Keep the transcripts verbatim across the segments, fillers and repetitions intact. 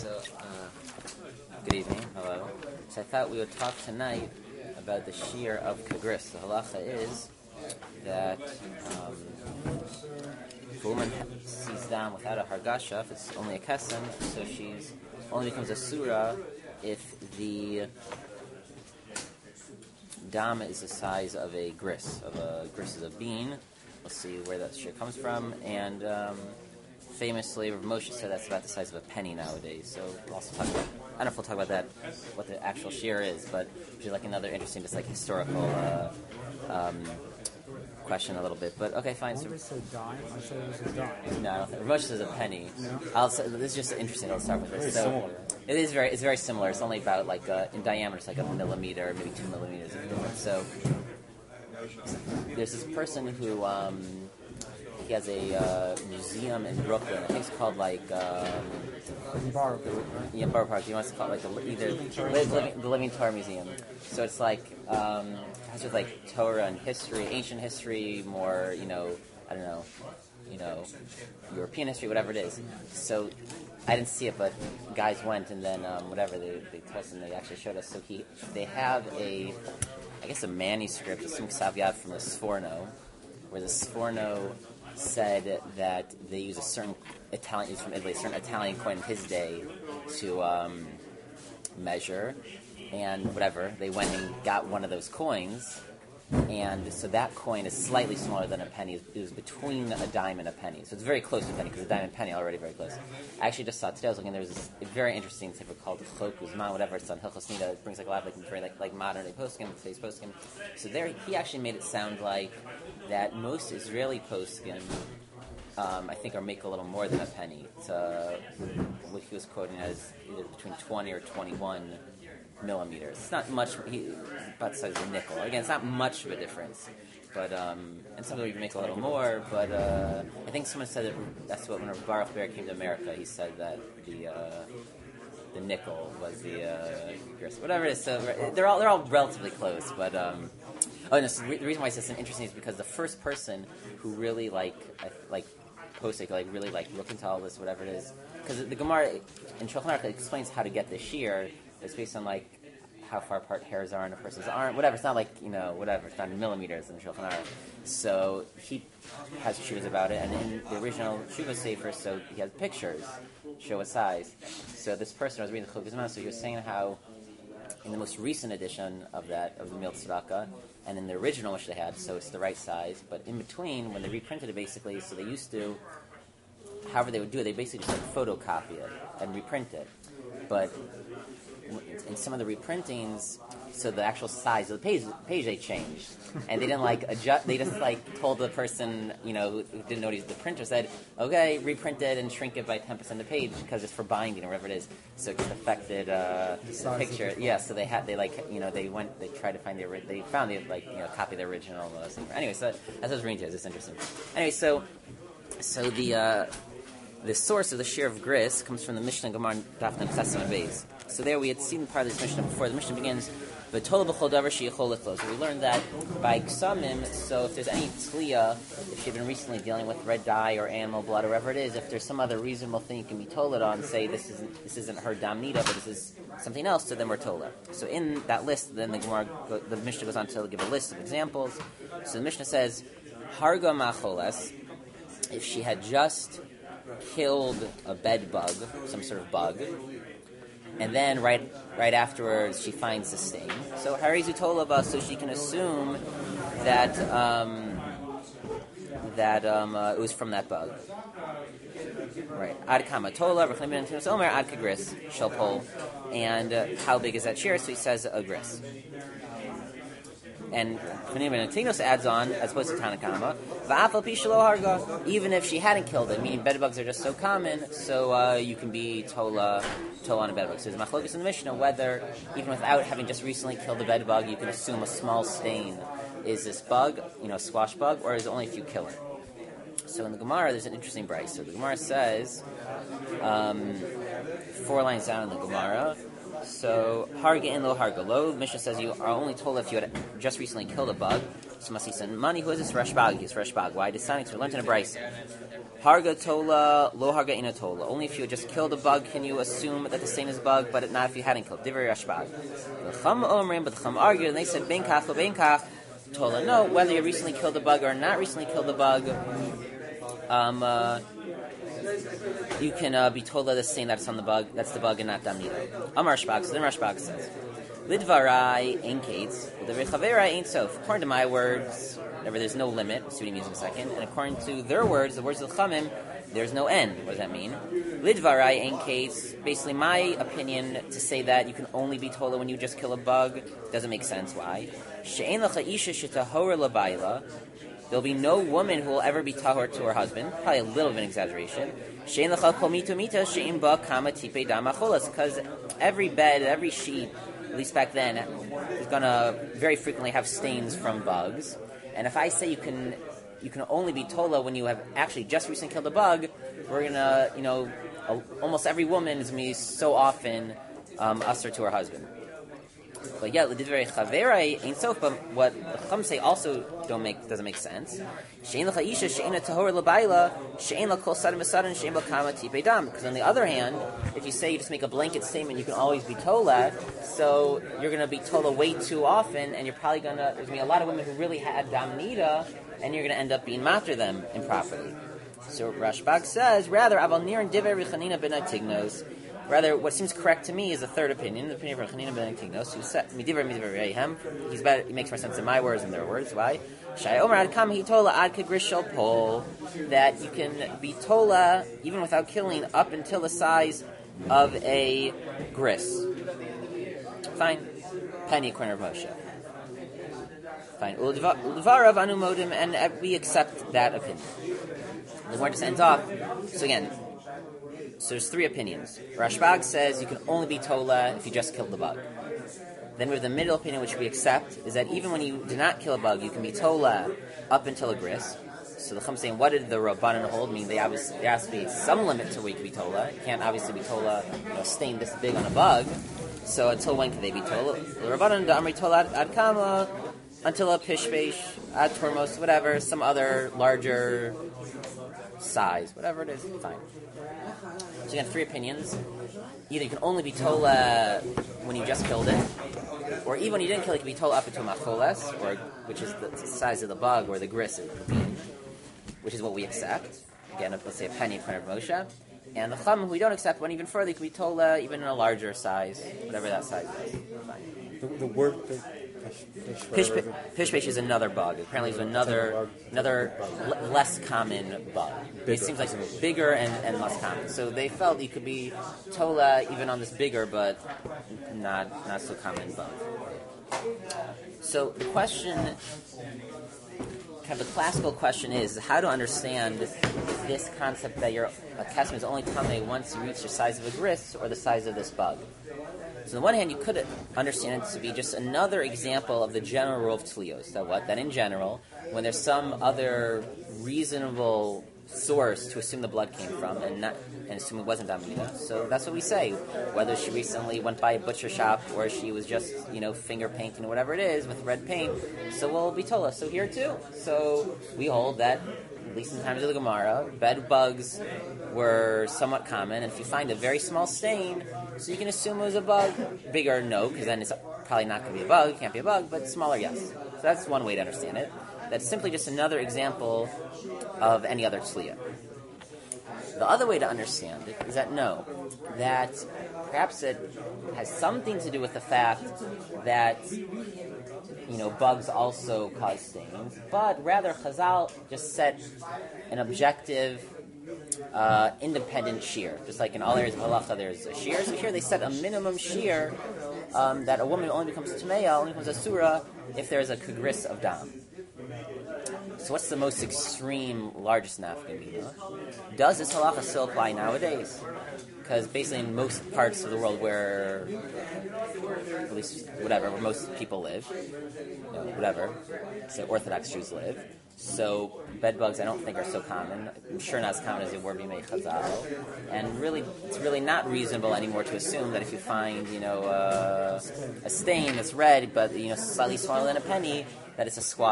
So, uh, good evening, hello. So I thought we would talk tonight about the shear of Kagris. The halacha is that um, if a woman sees dam without a hargasha, if it's only a kesem, so she's only becomes a surah if the dam is the size of a gris. Of a gris is a bean. We'll see where that shear comes from, and um, famously, Rav Moshe said that's about the size of a penny nowadays. So we'll also talk about, I don't know if we'll talk about that, what the actual shear is, but which is like another interesting, just like historical uh, um, question a little bit. But okay, fine. So, say dime? I said it was a dime. No, I don't think, Rav Moshe says a penny. No? I'll say, this is just interesting. I'll start with this. Very so similar. it is very, it's very similar. It's only about like uh, in diameter, it's like a millimeter, maybe two millimeters of difference. So there's this person who. Um, He has a uh, museum in Brooklyn. I think it's called like um, Bar. yeah, Borough Park. He wants to call it like the, either Living, Living, the Living Torah Museum. So it's like um, it has with like Torah and history, ancient history, more you know, I don't know, you know, European history, whatever it is. So I didn't see it, but guys went and then um, whatever they they told us and they actually showed us. So he they have a I guess a manuscript, some Ksav from the Sforno, where the Sforno said that they use a certain Italian, he's from Italy, a certain Italian coin in his day to um, measure, and whatever, they went and got one of those coins, and so that coin is slightly smaller than a penny. It was between a dime and a penny, so it's very close to a penny, because a dime and penny are already very close. I actually just saw today, I was looking, there was this very interesting paper called Chok Uzman, whatever, it's on Hilchos Nida, it brings like a lot of like, very like, like modern day poskim, today's poskim. So there, he actually made it sound like that most Israeli poskim, um, I think, are make a little more than a penny. It's, uh, what he was quoting as either between twenty or twenty-one millimeters. It's not much, he, about the size of a nickel. Again, it's not much of a difference. But, um, and some of them even make a little more, but uh, I think someone said that that's what when Baruch Ber came to America, he said that the uh, the nickel was the uh, whatever it is. So they're all they're all relatively close, but um, oh, no, so the reason why it's interesting is because the first person who really like like posted like really like look into all this, whatever it is, because the Gemara in Shulchan Aruch explains how to get the shear. It's based on like how far apart hairs are in a person's arm, whatever. It's not like, you know, whatever. It's not in millimeters in the Shulchan Aruch. So he has shuvas about it, and in the original shuva sefer, so he has pictures, show what size. So this person was reading the Chok Uzman, so he was saying how in the most recent edition of that, of the Mil Tzedakah, and in the original which they had, so it's the right size, but in between, when they reprinted it basically, so they used to, however they would do it, they basically just like photocopy it and reprint it. But in some of the reprintings, so the actual size of the page, page they changed, and they didn't like adjust. They just like told the person, you know, who didn't know, the printer said, "Okay, reprint it and shrink it by ten percent the page because it's for binding or whatever it is." So it just affected uh, the, the picture. Yeah, so they had they like you know they went they tried to find the ori- they found the like you know copy of the original. Uh, anyway, so that's what I was reading to. It's interesting. Anyway, so so the. Uh, The source of the shear of gris comes from the Mishnah Gemara Daf Mem Tes Amud Beis. So there we had seen part of this Mishnah before. The Mishnah begins, "V'tola b'chol davar sheyichol lichlos." So we learned that by ksamim. So if there's any tliya, if you've been recently dealing with red dye or animal blood or whatever it is, if there's some other reasonable thing you can be told on, say this isn't this isn't her damnita, but this is something else, so then we're tola. So in that list, then the Gemara, the Mishnah goes on to give a list of examples. So the Mishnah says, "Harga macholes," if she had just killed a bed bug, some sort of bug, and then right right afterwards she finds the sting. So harizu tolava, so she can assume that um, that um, uh, it was from that bug. Right. Ad kama tola, reclaiming omer ad kagris shel pol, and uh, how big is that shear? So he says a gris. And Tignos adds on, as opposed to Tanakama, even if she hadn't killed it, meaning bedbugs are just so common, so uh, you can be tola, tola on a bedbug. So there's machlokas in the Mishnah whether, even without having just recently killed a bedbug, you can assume a small stain is this bug, you know, a squash bug, or is it only if you kill it? So in the Gemara, there's an interesting brace. So the Gemara says, um, four lines down in the Gemara, so harga and lo harga lo. The Mishnah says you are only told if you had just recently killed a bug. So must be some money. Who is this? Rashbag. He's Rashbag. Why? This sounding we learned in a brayso. Harga tola, lo harga ina tola. Only if you just killed a bug can you assume that the stain is a bug, but not if you hadn't killed. Divrei Rashbag. The Chum omrim, but the Chum argued, and they said ben kach lo ben kach tola. No, whether you recently killed a bug or not recently killed a bug, um, uh, you can uh, be tola the stain that's on the bug. That's the bug and not damnida. Amar Rashbag. So then Rashbag says, Lidvarai ain't kates, the Rechaverai ain't sof. According to my words. Whenever there's no limit, we'll see what he means in a second. And according to their words, the words of the Chamim, there's no end. What does that mean? Lidvarai in case, basically my opinion to say that you can only be tola when you just kill a bug doesn't make sense. Why? She'ein lacha isha shetahora labayla. There'll be no woman who will ever be tahor to her husband. Probably a little bit of an exaggeration. She'ein lacha kol mito mita she'ein ba kama tipe dama cholas. Because every bed, every sheet, at least back then, is going to very frequently have stains from bugs. And if I say you can you can only be tola when you have actually just recently killed a bug, we're going to, you know, a, almost every woman is going to be so often um, usher to her husband. But yeah, l'divrei chaverai ain't so. But what the Chum say also don't make doesn't make sense. She'ein l'cha isha she'ein tahor l'bayla she'ein l'kol sadim v'sadim she'ein l'kama tipei dam. Because on the other hand, if you say you just make a blanket statement, you can always be tola. So you're going to be tola way too often, and you're probably going to there's going to be a lot of women who really had dam nida, and you're going to end up being matter them improperly. So Rashbag says rather aval nir and divrei Chanina ben Atignos. Rather, what seems correct to me is the third opinion, the opinion of Chanina ben Tignos, who said, "Midiver midiver reihem." He's better. He makes more sense in my words than their words. Why? Shai Omer ad kam hitola ad kagrishal pol, that you can be tola even without killing up until the size of a gris. Fine, penny corner of Moshe. Fine, ulvarav anu modim, and we accept that opinion. The Gemara just ends off. So again. So there's three opinions. Rashbag says you can only be tola if you just killed the bug. Then we have the middle opinion, which we accept, is that even when you do not kill a bug, you can be tola up until a gris. So the Chum saying, what did the Rabbanan hold? Mean they obviously there has to be some limit to where you can be tola. You can't obviously be tola, you know, stain this big on a bug. So until when can they be tola? The Rabbanan da amri tola ad kama until a pishpesh, ad tormos, whatever, some other larger size, whatever it is, fine. So you have three opinions. Either you can only be tola when you just killed it, or even when you didn't kill it, you can be tola up into a macholes, or which is the size of the bug, or the gris of the bean, which is what we accept. Again, let's say a penny in front of Moshe. And the Chum, who we don't accept, went even further. You can be tola even in a larger size, whatever that size is. Fine. The, the word Pishpesh pish, pish is another bug. Apparently, it's another another l- less common bug. Bigger. It seems like bigger and, and less common. So they felt you could be tola even on this bigger, but not not so common bug. So the question, kind of the classical question is how to understand this concept that your a kesem is only coming once you reach the size of a gris or the size of this bug. So on the one hand, you could understand it to be just another example of the general rule of tzlios. That what? That in general, when there's some other reasonable source to assume the blood came from, and not and assume it wasn't damnida, so that's what we say. Whether she recently went by a butcher shop or she was just, you know, finger painting or whatever it is with red paint, so we'll be told us. So here too. So we hold that, at least in the times of the Gemara, bed bugs were somewhat common, and if you find a very small stain, so you can assume it was a bug. Bigger, no, because then it's probably not going to be a bug, it can't be a bug, but smaller, yes. So that's one way to understand it. That's simply just another example of any other tzliya. The other way to understand it is that no, that perhaps it has something to do with the fact that, you know, bugs also cause stains, but rather Chazal just set an objective, uh, independent shear. Just like in all areas of halacha there's a shear, so here they set a minimum shear um, that a woman only becomes tameya, only becomes asura if there's a kugris of dam. So what's the most extreme, largest nafkamina? Does this halacha still apply nowadays? Because basically in most parts of the world where, at least whatever, where most people live, you know, whatever, so Orthodox Jews live, so bed bugs I don't think are so common. I'm sure not as common as they were b'mei Chazal. And really, it's really not reasonable anymore to assume that if you find, you know, uh, a stain that's red, but, you know, slightly smaller than a penny, that it's a squash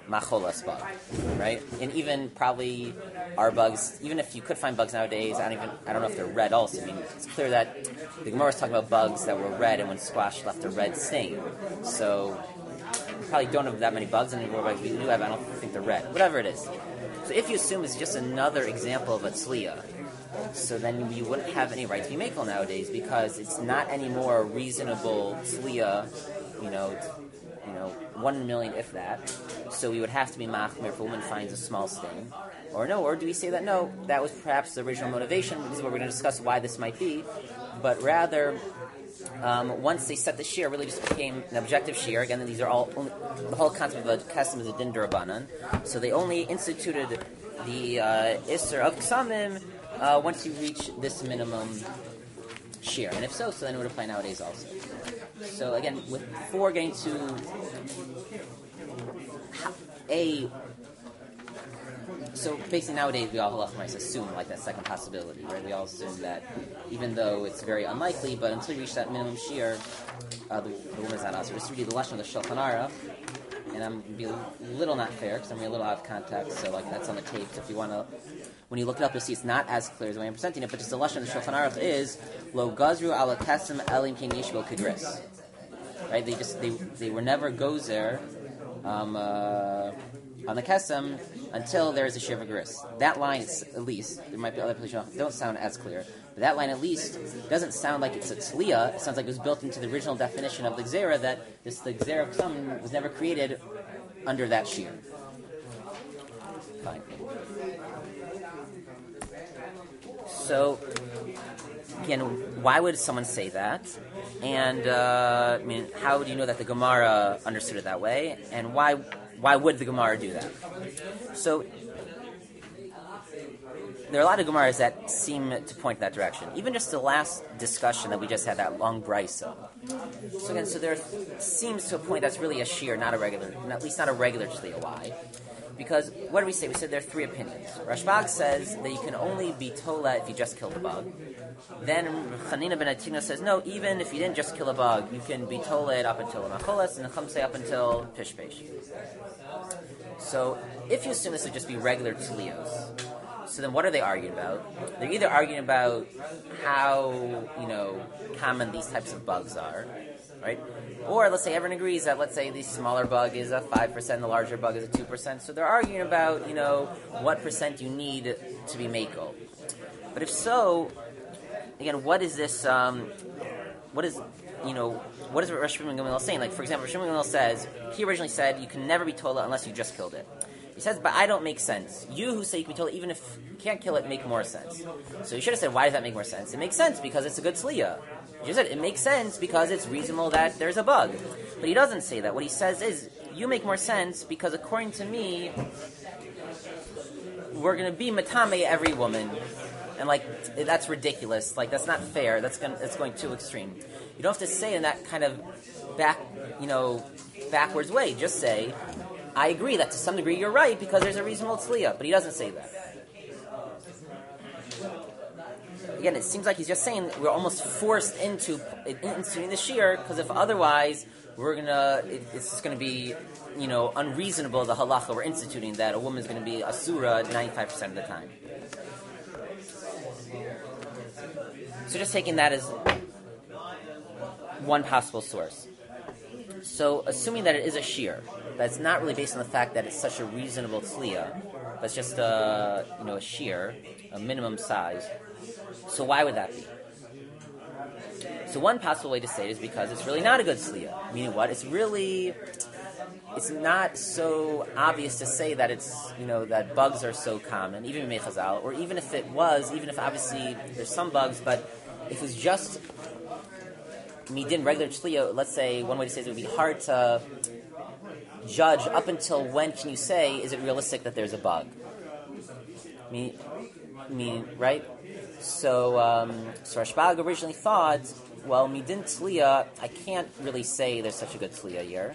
macholas bug, right? And even probably our bugs, even if you could find bugs nowadays, I don't even I don't know if they're red also. I mean, it's clear that the Gemara is talking about bugs that were red and when squashed left a red stain. So we probably don't have that many bugs, and the bugs we do have, I don't think they're red. Whatever it is. So if you assume it's just another example of a tzliya, so then you wouldn't have any right to be makel nowadays because it's not anymore a reasonable tzliya, you know, you know, one in a million if that. So we would have to be machmir if a woman finds a small stain. Or no, or do we say that no, that was perhaps the original motivation, this is what we're going to discuss why this might be, but rather um, once they set the shear, really just became an objective shear. Again, these are all, only, the whole concept of a kesem is a din d'Rabbanan. So they only instituted the uh, Isser of Ksamim uh, once you reach this minimum shear. And if so, so then it would apply nowadays also. So again, with, before getting to a So basically nowadays we all halachimais assume like that second possibility, right? We all assume that even though it's very unlikely, but until you reach that minimum shear, uh, the, the woman is not also. Just to read the lashon of the Shulchan Aruch, and I'm going to be a little not fair because I'm going to be a little out of context, so like that's on the tape. So if you want to, when you look it up, you'll see it's not as clear as the way I'm presenting it, but just the lashon of the Shulchan Aruch is lo gazru ala kasem elim king yishbel kidris. Right? They just they they were never gozer um, uh, on the kesem until there is a shiva gris. That line, is, at least, there might be other places that don't sound as clear, but that line at least doesn't sound like it's a tzliya. It sounds like it was built into the original definition of the gzera, that this the gzera of kesem was never created under that shear. Fine. So, again, why would someone say that? And, uh, I mean, how would you know that the Gemara understood it that way? And why why would the Gemara do that? So, there are a lot of Gemaras that seem to point that direction. Even just the last discussion that we just had, that long brisa. So again, so there seems to a point that's really a shear, not a regular, at least not a regular tzliya. Why? Because, what do we say? We said there are three opinions. Rashbag says that you can only be tola if you just killed a bug. Then Chanina ben Atina says, no, even if you didn't just kill a bug, you can be tola up until a macholas, and the Chum say up until pishpesh. So, if you assume this would just be regular tzliyos, so then what are they arguing about? They're either arguing about how, you know, common these types of bugs are, right? Or let's say everyone agrees that, let's say the smaller bug is a five percent, the larger bug is a two percent. So they're arguing about, you know, what percent you need to be mako. But if so, again, what is this, um, what is, you know, what is Rosh Shimon Gamliel saying? Like, for example, Rosh Shimon Gamliel says, he originally said you can never be tola unless you just killed it. He says, but I don't make sense. You who say you can be tola, even if you can't kill it, make more sense. So you should have said, why does that make more sense? It makes sense because it's a good tzliya. You said it makes sense because it's reasonable that there's a bug. But he doesn't say that. What he says is, you make more sense because according to me, we're going to be matame every woman. And like, that's ridiculous. Like, that's not fair. That's going, that's going too extreme. You don't have to say it in that kind of back, you know, backwards way. Just say, I agree that to some degree you're right because there's a reasonable tzliya. But he doesn't say that. Again, it seems like he's just saying we're almost forced into instituting the shear because if otherwise we're gonna, it, it's just gonna be, you know, unreasonable the halacha we're instituting that a woman's gonna be asura ninety-five percent of the time. So just taking that as one possible source. So assuming that it is a shear, that's not really based on the fact that it's such a reasonable tzliya, that's just a, you know, a shear, a minimum size. So why would that be? So one possible way to say it is because it's really not a good tzliya. Meaning what? It's really, it's not so obvious to say that it's, you know, that bugs are so common, even in Mechazal, or even if it was, even if obviously there's some bugs, but if it was just midin regular tzliya, let's say one way to say it would be hard to judge up until when can you say, is it realistic that there's a bug? Me, me, right? So, um, so Rashbag originally thought, well, midin tzliya, I can't really say there's such a good tzliya here.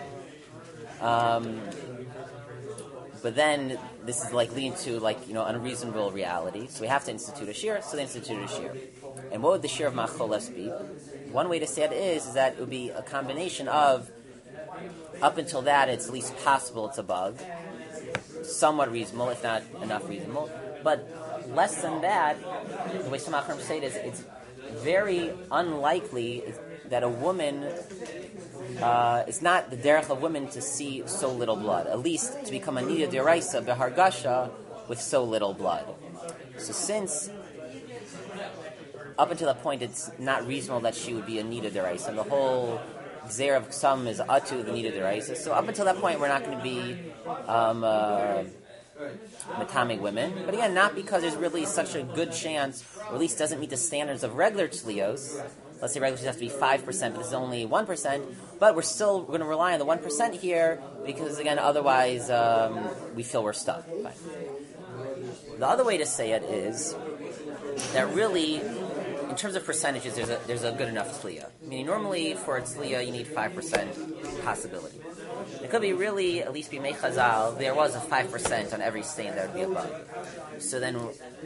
Um, but then this is like leading to like, you know, unreasonable reality. So we have to institute a shear, so they instituted a shear. And what would the shear of macholes be? One way to say it is, is that it would be a combination of up until that, it's at least possible it's a bug. Somewhat reasonable, if not enough reasonable. But less than that, the way some Achronim say it is, it's very unlikely that a woman, uh, it's not the derech of women to see so little blood, at least to become a nida deraisa behargasha with so little blood. So since up until that point it's not reasonable that she would be a nida deraisa, and the whole Gzer of Ksam is atu the nida deraisa, so up until that point we're not going to be um, uh, matame women, but again, not because there's really such a good chance, or at least doesn't meet the standards of regular tzlios. Let's say regular tzlios has to be five percent, but this is only one percent, but we're still going to rely on the one percent here, because again, otherwise um, we feel we're stuck. Fine. The other way to say it is that really, in terms of percentages, there's a, there's a good enough tzliya. Meaning normally for a tzliya you need five percent possibility. It could be really, at least b'mei Chazal, there was a five percent on every stain that would be above. So then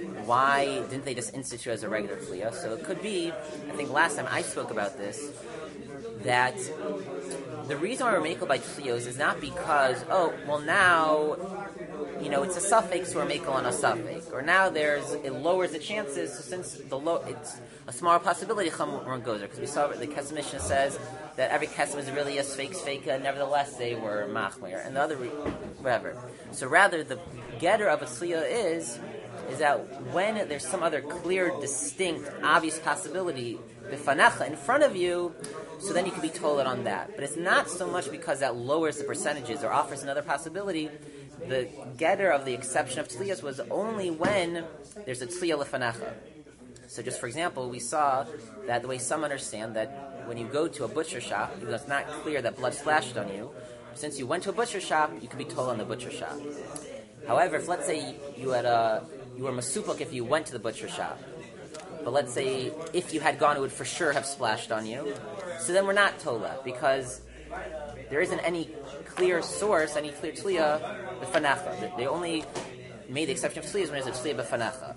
why didn't they just institute as a regular tzliya? So it could be, I think last time I spoke about this, that the reason why we're makel by tzliyos is not because, oh, well now, you know, it's a suffix, so we're makel on a suffix. Or now there's, it lowers the chances, so since the low, it's a smaller possibility, Chum goes there. Because we saw the Kesef Mishnah says that every Kesef is really a fake fake, nevertheless they were machmir. And the other, whatever. So rather, the getter of a tzliya is, is that when there's some other clear, distinct, obvious possibility, b'fanecha, in front of you, so then you can be told it on that. But it's not so much because that lowers the percentages or offers another possibility. The getter of the exception of tzliyas was only when there's a tzliya lefanecha. So just for example, we saw that the way some understand that when you go to a butcher shop, even though it's not clear that blood splashed on you, since you went to a butcher shop, you could be told on the butcher shop. However, if let's say you had a, you were masupuk if you went to the butcher shop, but let's say if you had gone, it would for sure have splashed on you. So then we're not tola, because there isn't any clear source, any clear tzliya b'fanecha. They only made the exception of tzliyas when there's a tzliya b'fanecha.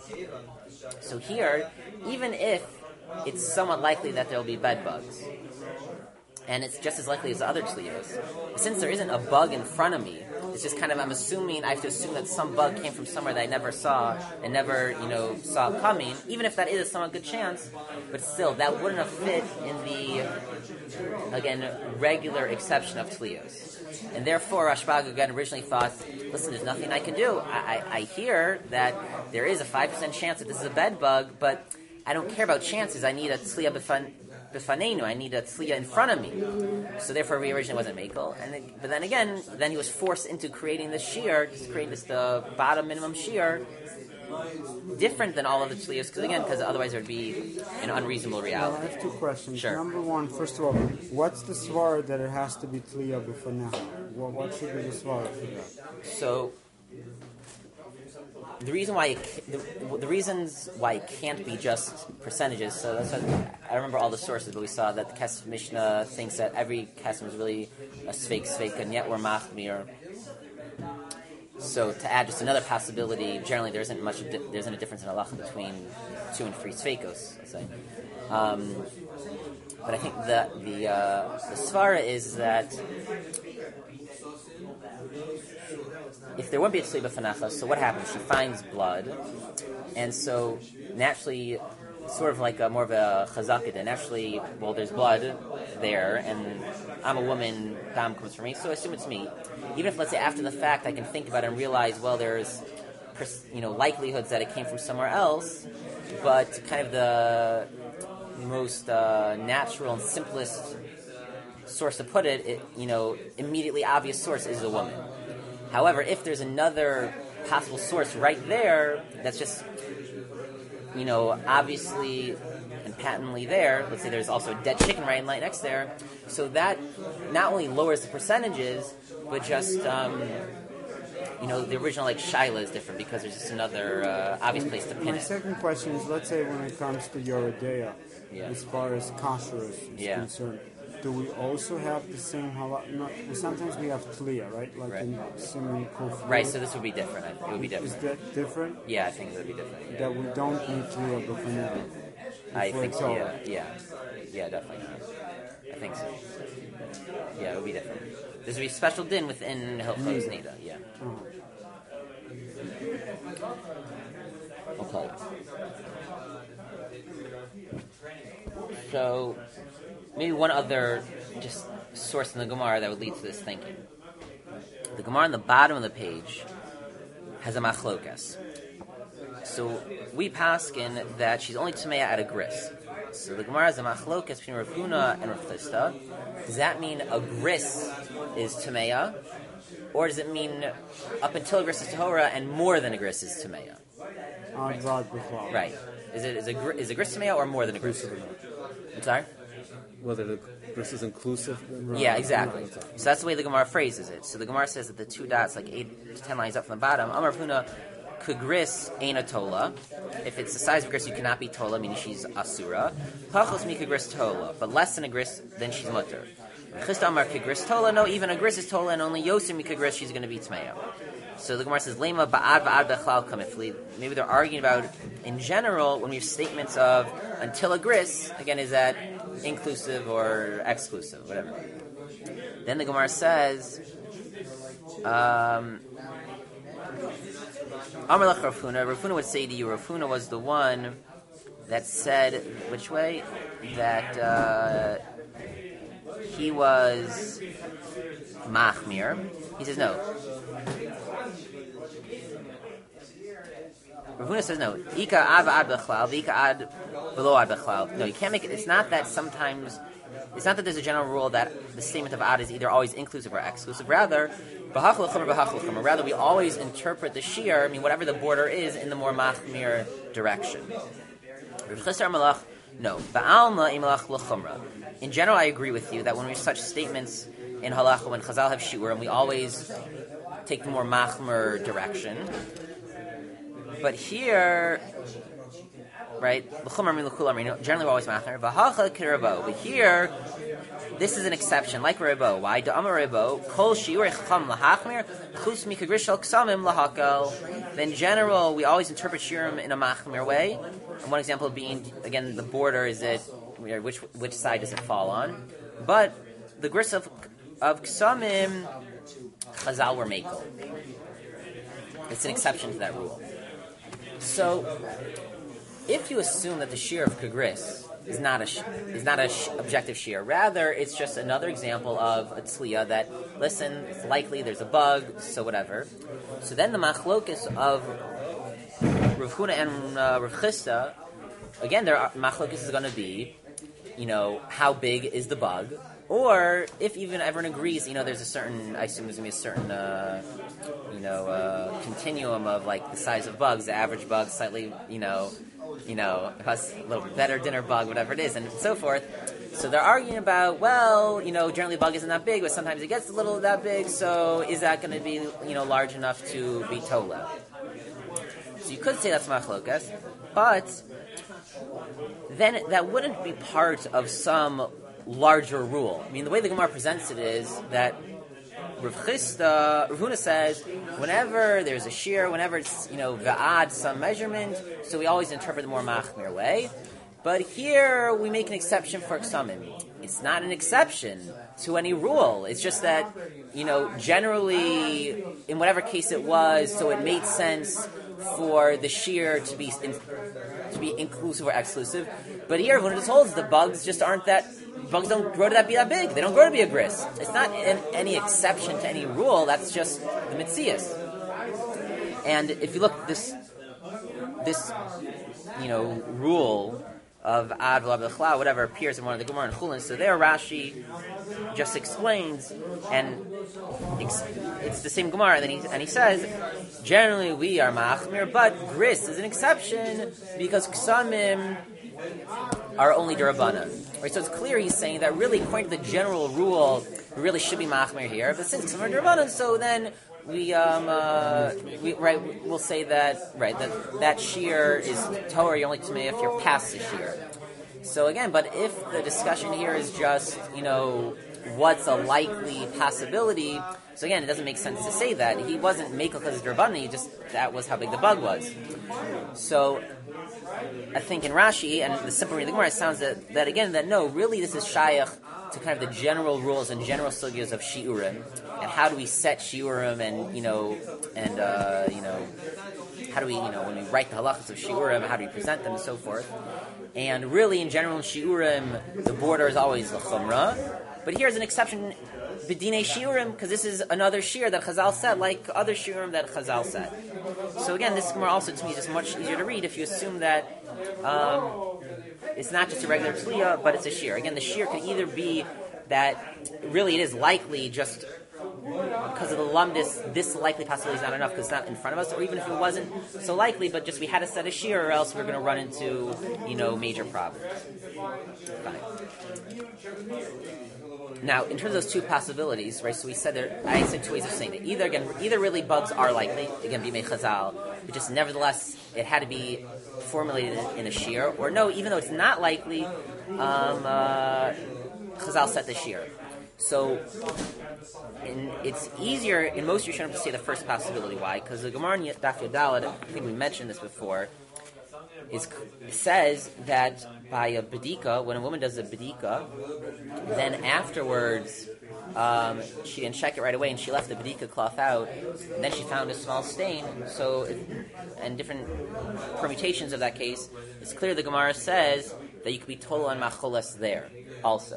So here, even if it's somewhat likely that there will be bed bugs, and it's just as likely as the other tzliyas, since there isn't a bug in front of me, it's just kind of, I'm assuming, I have to assume that some bug came from somewhere that I never saw and never, you know, saw coming, even if that is a somewhat good chance, but still, that wouldn't have fit in the, again, regular exception of tzliyos. And therefore, Rashbag, again, originally thought, listen, there's nothing I can do. I, I, I hear that there is a five percent chance that this is a bed bug, but I don't care about chances. I need a tzliya b'fan, b'fanenu. I need a tzliya in front of me. So therefore, he originally wasn't makel. And then, but then again, then he was forced into creating this shear, just creating this the bottom minimum shear, different than all of the tzliyos, because again, because otherwise there would be an unreasonable reality. Well, I have two questions. Sure. Number one, first of all, what's the svara that it has to be tzliya before now? What, what should be the svara for that? So the reason why it, the, the reasons why it can't be just percentages. So that's what, I remember all the sources, but we saw that the Kesef Mishnah thinks that every Kesef is really a sveik sveik, and yet we're machmir. So to add just another possibility, generally there isn't much. There isn't a difference in halacha between two and three sveikos. Let's say, um, but I think the the uh, the svara is that if there wouldn't be a tzliya b'fanecha, so what happens? She finds blood, and so naturally, sort of like a, more of a chazakid, and naturally, well, there's blood there, and I'm a woman, dam comes from me, so I assume it's me. Even if, let's say, after the fact, I can think about it and realize, well, there's, you know, likelihoods that it came from somewhere else, but kind of the most uh, natural and simplest source to put it, it, you know, immediately obvious source is a woman. However, if there's another possible source right there that's just, you know, obviously and patently there, let's say there's also a dead chicken right next there, so that not only lowers the percentages, but just, um, you know, the original, like, shaila is different because there's just another uh, obvious place to pin My it. My second question is, let's say when it comes to Yoredeya, yeah. as far as kashrus is yeah. concerned, do we also have the same halal? No, sometimes we have tliya, right? Like right. in Simon Kufur. Right, so this would be different. It would be different. Is that different? Yeah, I think it would be different. Yeah. That we don't need tliya b'fanel. I for think so. Torah. Yeah, yeah, yeah, definitely. I think so. Yeah, it would be different. There's a special din within Hilchos Nida. Yeah. Uh-huh. Okay. So maybe one other just source in the Gemara that would lead to this thinking. The Gemara on the bottom of the page has a machlokas. So we paskin that she's only tameya at a gris. So the Gemara has a machlokas between Rav Huna and Rav Chisda. Does that mean a gris is tameya, or does it mean up until a gris is tahora and more than a gris is tameya? Right. Right. Is it is a gr- is a gris tameya or more than a gris? I'm sorry. Whether the gris is inclusive. Yeah, exactly. So that's the way the Gemara phrases it. So the Gemara says that the two dots, like eight to ten lines up from the bottom, Amar Rav Huna, kagris ain't a tola. If it's the size of a gris, you cannot be tola, meaning she's asura. Pachos mi kagris tola, but less than a gris, then she's mutter. Chista Amar kagris tola, no, even a gris is tola, and only yosim mi kagris, she's going to be tmeya. So the Gemara says, Lema ba'ad ba'ad bechlal kamifli. Maybe they're arguing about, in general, when we have statements of until a gris, again, is that inclusive or exclusive, whatever. Then the Gemara says, um, Amar lech Rav Huna. Rav Huna would say to you, Rav Huna was the one that said, which way? That uh, he was machmir. He says, no. Rav Huna says no. Ika ad ad bechlal, v'ika ad below ad bechlal. No, you can't make it. It's not that sometimes. It's not that there's a general rule that the statement of ad is either always inclusive or exclusive. Rather, b'hach l'chomer b'hach l'chomer. Rather, we always interpret the shear, I mean, whatever the border is, in the more machmir direction. Rav Chisda Malach, no. Ba'alma imalach l'chomra. In general, I agree with you that when we have such statements in halacha, when Chazal have shiur, and we always take the more machmir direction. But here, right, generally we're always machmir. But here, this is an exception, like Rebo. Why? Kol shiur chacham lahachmir, chus mikagrish al ksamim lahakal. In general, we always interpret shiurim in a machmir way. And one example being, again, the border is it, which which side does it fall on? But the gris of of ksamim, Chazal were makel. It's an exception to that rule. So, if you assume that the shear of kagris is not a sh- is not a sh- objective shear, rather it's just another example of a tzliya that, listen, it's likely there's a bug, so whatever. So then the machlokus of Rav Huna and uh, Rav Chisda, again, their machlokus is going to be, you know, how big is the bug, or if even everyone agrees, you know, there's a certain, I assume there's going to be a certain, uh, you know, uh, continuum of like the size of bugs, the average bug, slightly, you know, you know, has a little better dinner bug, whatever it is, and so forth. So they're arguing about, well, you know, generally bug isn't that big, but sometimes it gets a little that big, so is that going to be, you know, large enough to be tola? So you could say that's machlokas, but then that wouldn't be part of some larger rule. I mean, the way the Gemara presents it is that Rav Chisda, Rav Huna says, whenever there's a shear, whenever it's, you know, va'ad, some measurement, so we always interpret the more machmir way. But here we make an exception for ksamim. It's not an exception to any rule. It's just that, you know, generally, in whatever case it was, so it made sense for the shear to be in, to be inclusive or exclusive. But here, when it holds, the bugs just aren't that. Bugs don't grow to that be that big. They don't grow to be a gris. It's not an, any exception to any rule. That's just the mitzias. And if you look, this this you know rule of ad v'la whatever appears in one of the Gemara and Chulin. So there, Rashi just explains, and it's the same Gemara. And then he and he says, generally we are machmir, but gris is an exception because ksamim are only derabbanan. Right, so it's clear he's saying that really, according to the general rule, we really should be machmir here. But since ksamim are derabbanan, so then we um uh, we right we'll say that right that that shear is Torah only to me if you're past the shear. So again, but if the discussion here is just, you know, what's a likely possibility, so again, it doesn't make sense to say that. He wasn't Mekel because it's Rabbanan, he just, that was how big the bug was. So, I think in Rashi, and the simple reading of the Gemara, it sounds that, that again, that no, really this is Shayach to kind of the general rules and general sugyas of Shiurim, and how do we set Shiurim, and, you know, and, uh, you know, how do we, you know, when we write the halachas of Shiurim, how do we present them, and so forth. And really, in general, in Shiurim, the border is always the Chumrah. But here's an exception, B'dinei Shiurim, because this is another Shiur that Chazal said, like other Shiurim that Chazal said. So again, this Gemara also, to me, is just much easier to read if you assume that um, it's not just a regular Tzliya, but it's a Shiur. Again, the Shiur can either be that really it is likely just because of the lumdis, this likely possibility is not enough because it's not in front of us, or even if it wasn't so likely, but just we had to set a shear, or else we're going to run into, you know, major problems. Fine. Now, in terms of those two possibilities, right? So we said there, I said two ways of saying it. Either again, either really bugs are likely, again, bimei chazal, but just nevertheless it had to be formulated in a shear, or no, even though it's not likely, um, uh, chazal set the shear. So, in, it's easier in most Rishonim to say the first possibility. Why? Because the Gemara in Daf Yodalad, I think we mentioned this before, is says that by a bedika, when a woman does a bedika, then afterwards um, she didn't check it right away, and she left the bedika cloth out, and then she found a small stain. So, it, and different permutations of that case, it's clear the Gemara says that you could be total on macholas there also.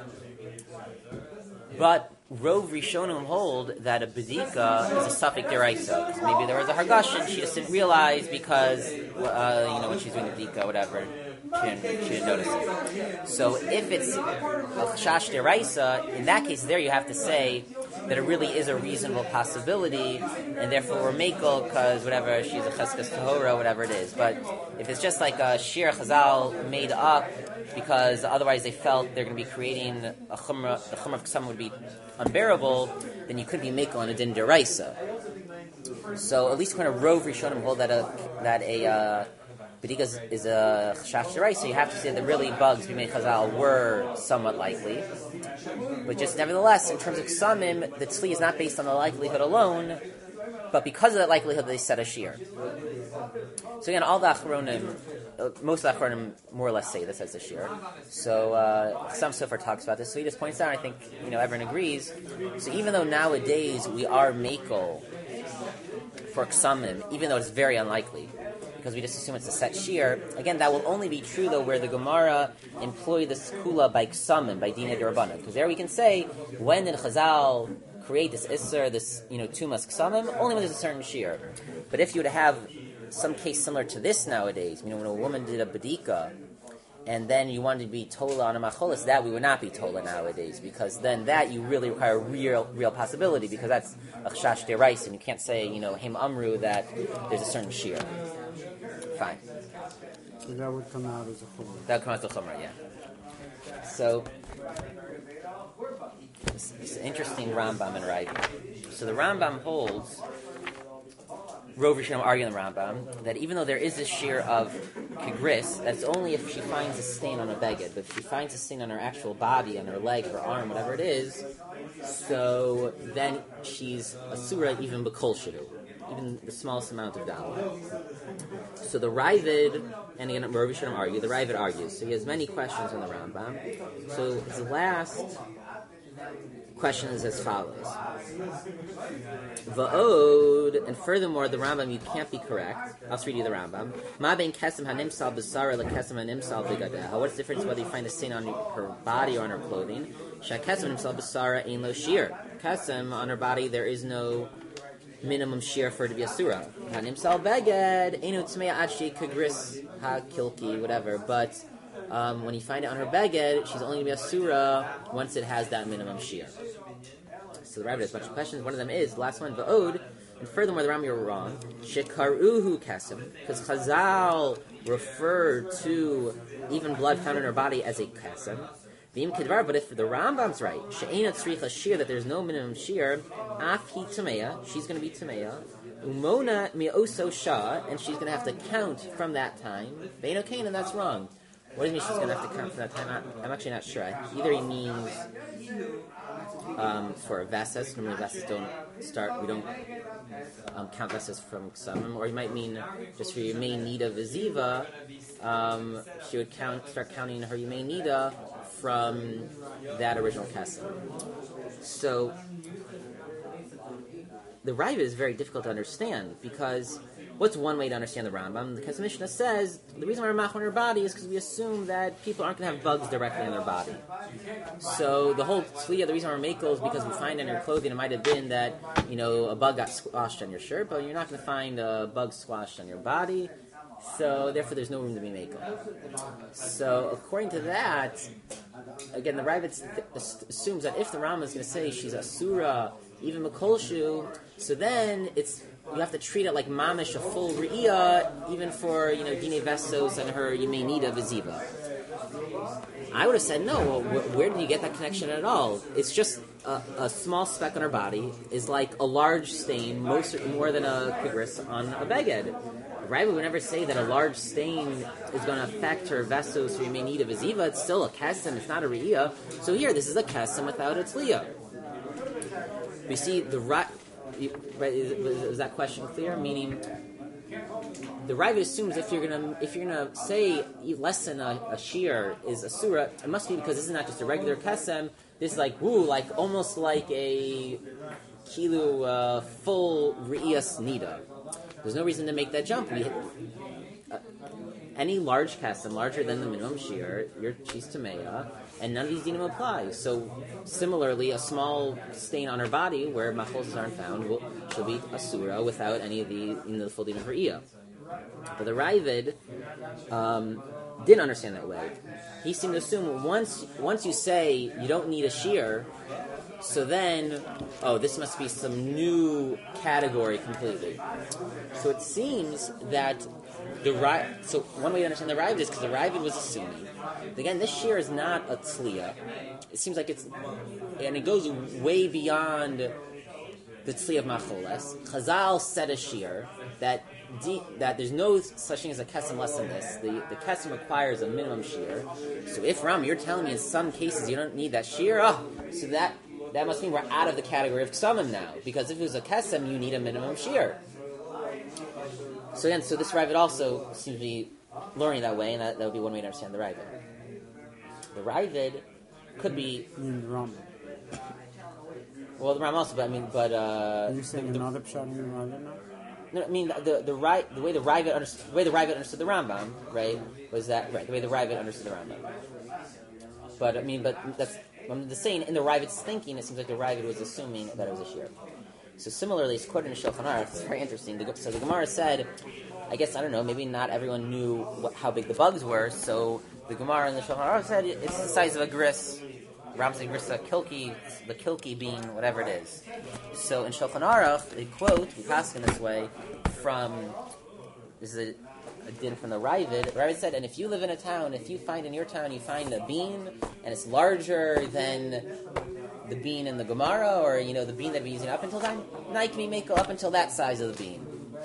But Rov Rishonim hold that a bedika is a suffix deraisa. Because maybe there was a hargashin, she just didn't realize because, uh, you know, when she's doing the bedika, whatever, she didn't, she didn't notice it. So if it's a chash deraisa, in that case, there you have to say that it really is a reasonable possibility, and therefore we're mekel because whatever, she's a cheskas tahora, whatever it is. But if it's just like a shir chazal made up, because otherwise they felt they're going to be creating a chumrah, the chumrah of ksam would be unbearable, then you could be mekel on a din deraisa. So at least when a rov rishonim hold that a that a uh, bedika is, is a chash deraisa, you have to say that really bugs bimei chazal were somewhat likely. But just nevertheless, in terms of ksamim, the tzli is not based on the likelihood alone, but because of that likelihood, they set a shear. So again, all the achronim, uh, most of the achronim more or less say this as a shear. So uh, some Sofer talks about this. So he just points out, I think, you know, everyone agrees. So even though nowadays we are mekel for ksamim, even though it's very unlikely, because we just assume it's a set shear, again, that will only be true, though, where the Gemara employ the skula by ksamim, by dinei d'Rabbanan. Because there we can say, when did Chazal create this isser, this, you know, tumas ksamim? Only when there's a certain shear. But if you would have some case similar to this nowadays, you know, when a woman did a bedika, and then you wanted to be tola on a macholis, that we would not be tola nowadays, because then that you really require a real, real possibility, because that's a chash derais, and you can't say, you know, him amru, that there's a certain shear. Fine. So that would come out as a chumrah. That would come out as a chumrah, yeah. So, it's, it's an interesting Rambam and Ravid. So the Rambam holds, Rov Rishonim argue in the Rambam, that even though there is this shear of kigris, that's only if she finds a stain on a beged. But if she finds a stain on her actual body, on her leg, her arm, whatever it is, so then she's a surah even b'kol shiru, even the smallest amount of dal. So the Ravid, and again, Rov Rishonim argue, the Ravid argues. So he has many questions on the Rambam. So his last question is as follows. Va'od, and furthermore, the Rambam, you can't be correct. I'll just read you the Rambam. Ma ben kesem hanimsal b'sara lekesem hanimsal b'gadeha. What's the difference whether you find a stain on her body or on her clothing? Shah kesem hanimsal b'sara ein lo shir. Kesem, on her body, there is no minimum shear for it to be a surah. Hanimsal beged, einu tzmei ad she kagris ha kilki, whatever. But Um, when you find it on her beged, she's only going to be a surah once it has that minimum shear. So the Rabbit has a bunch of questions. One of them is, last one, va'od, and furthermore, the Rambam, you're wrong, shekaruhu kesem, because Chazal referred to even blood found in her body as a kesem. V'im kedvar, but if the Rambam's right, she'ena tzricha shear, that there's no minimum shear, af hi tameya, she's going to be tameya, umona mi'oso shah, and she's going to have to count from that time, ve'eno kain, and that's wrong. what does it mean she's going to have to count from that time? I'm, I'm actually not sure. I, either he means um, for Vesses. Normally Vesses don't start, we don't um, count Vesses from Ksumim. Or he might mean just for Yemei Nida Viziva, um, she would count, start counting her Yemei Nida from that original Kesem. So the Raiva is very difficult to understand because what's one way to understand the Rambam? Because the Mishnah says the reason why we're machon on our body is because we assume that people aren't going to have bugs directly on their body. So the whole tzliya, the reason we're makel is because we find on your clothing it might have been that, you know, a bug got squashed on your shirt, but you're not going to find a bug squashed on your body. So therefore there's no room to be makel. So according to that, again, the Ravid assumes that if the Rambam is going to say she's asura, even makolshu, so then it's you have to treat it like mamish, a full re'iyah, even for, you know, Dine Vessos and her Yemei Nida Viziva. I would have said, no, well, wh- where did you get that connection at all? It's just a, a small speck on her body is like a large stain, most more than a kigris on a beged. Rabbi would never say that a large stain is going to affect her Vessos or Yemei Nida Viziva. It's still a kesem, it's not a re'iyah. So here, this is a kesem without a tzliya. We see the right. Right, is, is that question clear? Meaning, the Ravid assumes if you're gonna if you're gonna say less than a, a shear is a surah, it must be because this is not just a regular kesem. This is like woo, like almost like a kilu uh, full re'iyas nida. There's no reason to make that jump. We, uh, any large kesem, larger than the minimum shear, you're she's tameya, and none of these dinim apply. So similarly, a small stain on her body where machos aren't found will she'll be asura without any of the in the full din of her iyah. But the Ravid um, didn't understand that way. He seemed to assume once once you say you don't need a shear, so then oh, this must be some new category completely. So it seems that the Ra- so one way to understand the Ravid is because the Ravid was assuming. Again, this shear is not a tzliya. It seems like it's, and it goes way beyond the tzliya of macholes. Chazal said a shear that de- that there's no such thing as a kesem less than this. The the kesem requires a minimum shear. So if Ram, you're telling me in some cases you don't need that shear, oh, so that that must mean we're out of the category of ksumim now. Because if it was a kesem, you need a minimum shear. So again, so this Ravid also seems to be learning that way, and that, that would be one way to understand the Ravid. The Ravid could be. You mean the Rambam? Well, the Ram also, but I mean, but. Uh, Are you saying the, another pshat in the Rambam now? No, I mean the the, the right the way the Ravid understood the way the Ravid understood the Rambam, right, was that right the way the Ravid understood the Rambam. But I mean, but that's I'm just saying in the Ravid's thinking, it seems like the Ravid was assuming that it was a shear. So similarly, it's quoted in Shulchan Aruch. It's very interesting. The, so the Gemara said, I guess I don't know, maybe not everyone knew what, how big the bugs were. So the Gemara in the Shulchan Aruch said it's the size of a gris. Ram said gris, a kilki, the kilki bean, whatever it is. So in Shulchan Aruch, they quote, we pass in this way, from this is a, a din from the Ravid. The Ravid said, and if you live in a town, if you find in your town, you find a bean, and it's larger than the bean in the Gemara, or you know the bean that we're using up until time, now you can be make up until that size of the bean.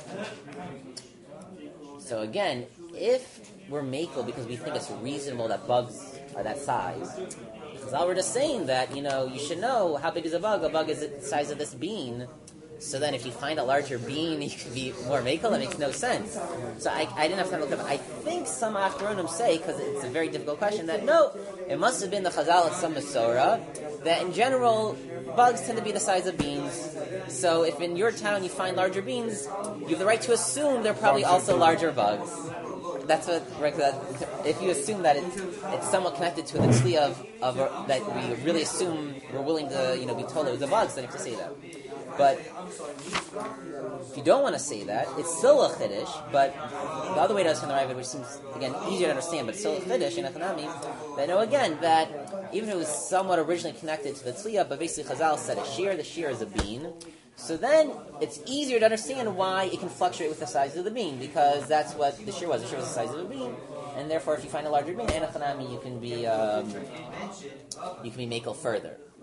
So again, if we're makel because we think it's reasonable that bugs are that size, because we're just saying that you know you should know how big is a bug. A bug is the size of this bean. So then, if you find a larger bean, you can be more makel. That makes no sense. So I, I didn't have time to look up. I think some Achronim say, because it's a very difficult question, that no, it must have been the Chazal at some Masorah, that in general, bugs tend to be the size of beans. So if in your town you find larger beans, you have the right to assume they're probably also larger bugs. That's what, if you assume that it's, it's somewhat connected to the tzli of, of that we really assume we're willing to, you know, be told it was the bugs, then you have to say that. But if you don't want to say that, it's still a chiddush, but the other way to understand the Ravid, which seems, again, easier to understand, but still a chiddush in Echanami, that know, again, that even if it was somewhat originally connected to the tzliya, but basically Chazal said a shear, the shear is a bean, so then it's easier to understand why it can fluctuate with the size of the bean, because that's what the shear was. The shear was the size of the bean, and therefore if you find a larger bean, in Echanami, you can be, um, you can be makel further.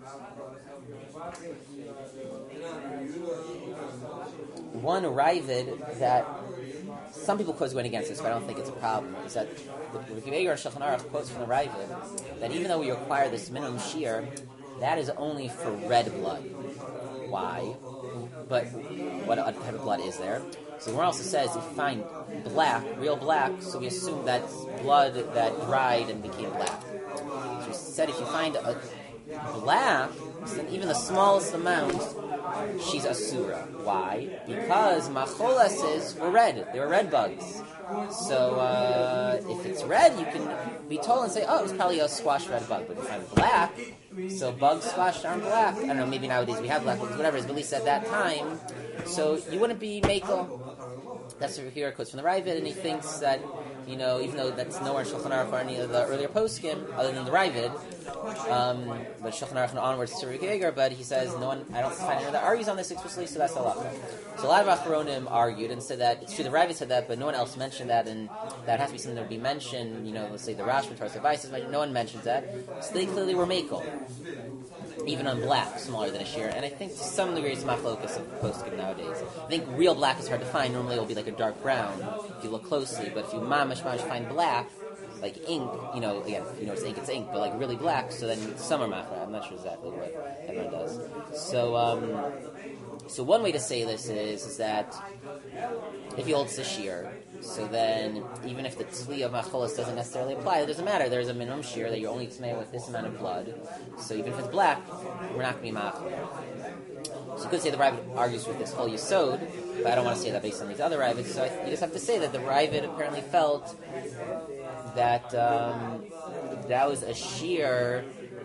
One Ravid that some people quote going against this, but I don't think it's a problem, is that Rav Yeager Shulchan Aruch quotes from the Ravid that even though we require this minimum shear, that is only for red blood. Why? But what type of blood is there? So the Gemara also says if you find black, real black, so we assume that's blood that dried and became black. So we said if you find a black, then even the smallest amount, she's asura. Why? Because macholeses were red. They were red bugs. So uh, if it's red, you can be told and say, oh, it was probably a squash red bug. But if you find black, so bugs squashed aren't black. I don't know, maybe nowadays we have black bugs, whatever it is, but at least at that time, so you wouldn't be makel. That's what here quotes from the Ravid, and he thinks that, you know, even though that's nowhere in Shulchan Aruch or any of the earlier poskim, other than the Ravid, um, but Shulchan Aruch and onwards to Rav Yeager, but he says no one, I don't find anyone that argues on this explicitly, so that's halacha. So a lot of Acharonim argued and said that, it's true the Ravid said that, but no one else mentioned that, and that has to be something that would be mentioned, you know, let's say the Rashba, Torah Devices, no one mentions that, so they clearly were makel. Even on black, smaller than a shear, and I think to some degree it's machlokas of poskim nowadays. I think real black is hard to find. Normally it will be like a dark brown if you look closely, but if you mamish mamish find black, like ink, you know, again, you know it's ink, it's ink, but like really black, so then some are machra. I'm not sure exactly what everyone does. So, um, so one way to say this is, is that if you hold a shear, so then even if the tzli of macholas doesn't necessarily apply, it doesn't matter. There's a minimum shear that you're only tzmei with this amount of blood. So even if it's black, we're not going to be machol. So you could say the Ravid argues with this whole yesod, but I don't want to say that based on these other Ravids. So I, you just have to say that the Ravid apparently felt that um, that was a shear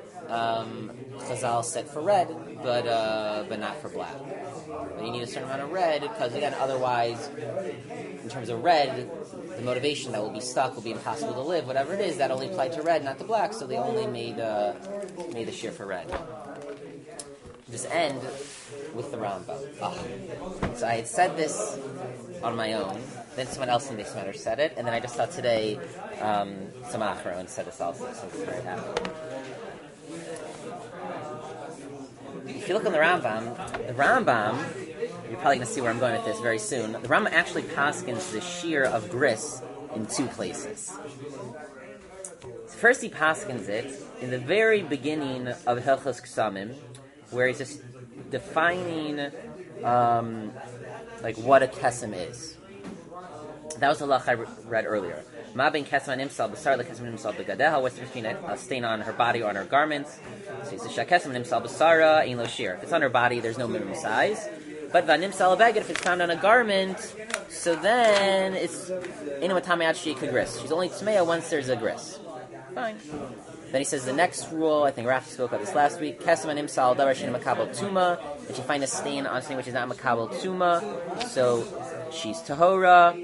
um, Chazal set for red, but uh, but not for black. But you need a certain amount of red, because again, otherwise, in terms of red, the motivation that will be stuck will be impossible to live. Whatever it is, that only applied to red, not to black. So they only made uh, made the shear for red. Just end with the Rambam. Oh. So I had said this on my own. Then someone else in this matter said it, and then I just thought today um, some Achron said this also. So I'm very happy. If you look on the Rambam, the Rambam, you're probably going to see where I'm going with this very soon. The Rambam actually paskins the shear of gris in two places. First, he paskins it in the very beginning of Hilchos Ksamim, where he's just defining um, like what a kesem is. That was the halach I read earlier. Ma ben kesem nimsal b'sar lekesem nimsal begadeha. What's between a stain on her body or on her garments? So he says shakesem nimsal b'sara ein lo shir. If it's on her body, there's no minimum size. But vanimsal beged, if it's found on a garment, so then it's inu matameat she kagris. She's only tmeya once there's a gris. Fine. Then he says the next rule, I think Rafi spoke about this last week, kesem nimsal davar shein makabel tuma. If you find a stain on something which is not makabel tuma, so she's tahora.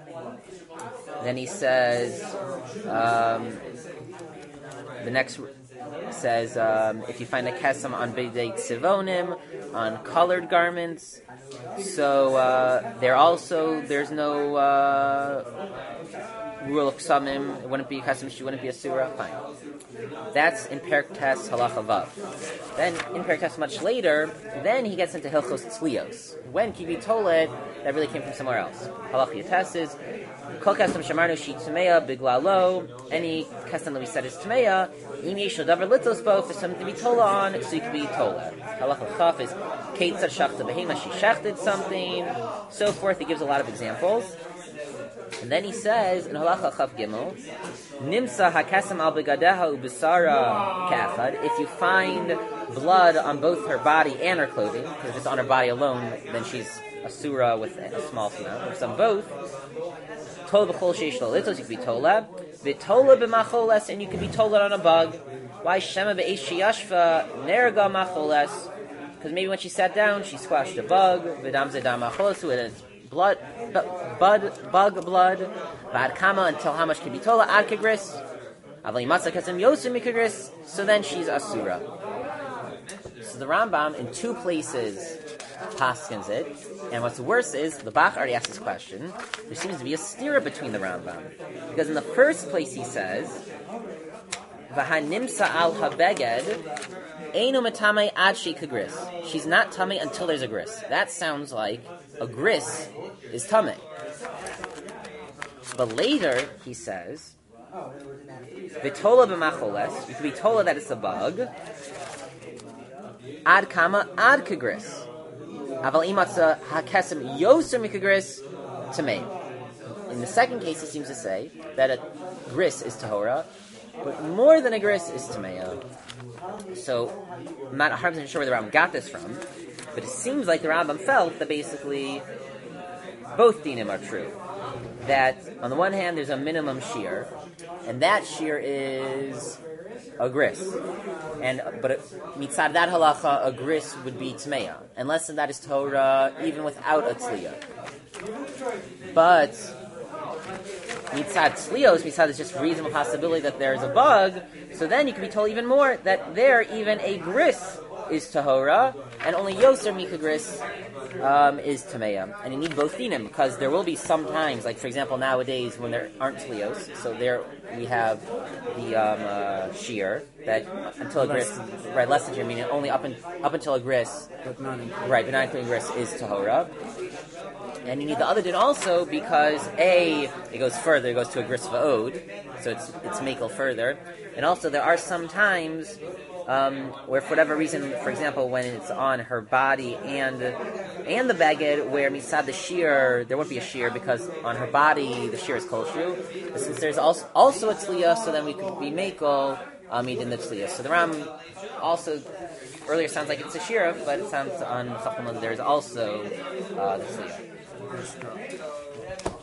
Then he says, um, the next says, um, if you find a kesem on bidei tzivonim, on colored garments, so uh, there also, there's no uh, rule of ksamim, it wouldn't be kesem, she wouldn't be a surah, fine. That's in Perek Tes Halacha Vav. Then in Perek Tes much later, then he gets into Hilchos Tzlios. When Kibi Tolet, that really came from somewhere else. Halacha Yates is Kol Kesem Shamarnu Shi Tmeya Biglalo. Any kesem that we said is Tmeya. Im Yeshel Davar Litos Bo, for something to be Tola on, so you can be Tola. Halacha Chaf is Keitzar Shachta Behema, she shachted something, so forth. He gives a lot of examples. And then he says in Halacha Chaf Gimel, Nimsa hakesem al begadeha ubisara kachad. If you find blood on both her body and her clothing, because if it's on her body alone, then she's a surah with a small amount. If it's on both, tol b'chol sheish lo litos, you can be tola. V'tola b'macholes, and you can be tola on a bug. Why shema be'esh sheyashva nerga macholes? Because maybe when she sat down, she squashed a bug. V'dam zedam macholes, with blood, bud, bug blood, bad kama, until how much can be tola ad kagris, avali matzah kasem yosem mikagris, so then she's asura. So the Rambam in two places paskins it, and what's worse is the Bach already asked this question. There seems to be a stira between the Rambam, because in the first place he says v'hanimsa al habeged einu matame ad she kagris. She's not tummy until there's a gris. That sounds like a gris is tummy. But later he says, v'tola b'macholes. You could be tola that it's a bug. Ad kama ad kagris. Aval imatza hakesem yoser mikagris tamei. In the second case, he seems to say that a gris is tahora, but more than a gris is tameya. So, I'm not one hundred percent sure where the Rambam got this from, but it seems like the Rambam felt that basically both dinim are true. That on the one hand, there's a minimum shear, and that shear is a gris. And but it, mitzad that halacha, a gris would be tameya, and less than that is Torah, even without a tzliya. But mitzad tzlios, mitzad is just reasonable possibility that there's a bug. So then you could be told even more that there even a gris is tahora, and only yoser mika gris um, is tameya. And you need both dinim because there will be some times, like for example nowadays when there aren't tzlios. So there we have the um, uh, shear that until a gris, right, less than shear, meaning only up and up until a gris, But not including. right, but not including gris is tahora. And you need the other din also because A, it goes further, it goes to a gris va'od, so it's it's makel further. And also there are some times um, where for whatever reason, for example, when it's on her body and and the baged, where misad the shear, there won't be a shear because on her body the shear is kosher. But since there's also also a tzliya, so then we could be makel um, in the tzliya. So the Ram also earlier sounds like it's a shear, but it sounds on Chacham there's also uh, the tzliya. Let's go.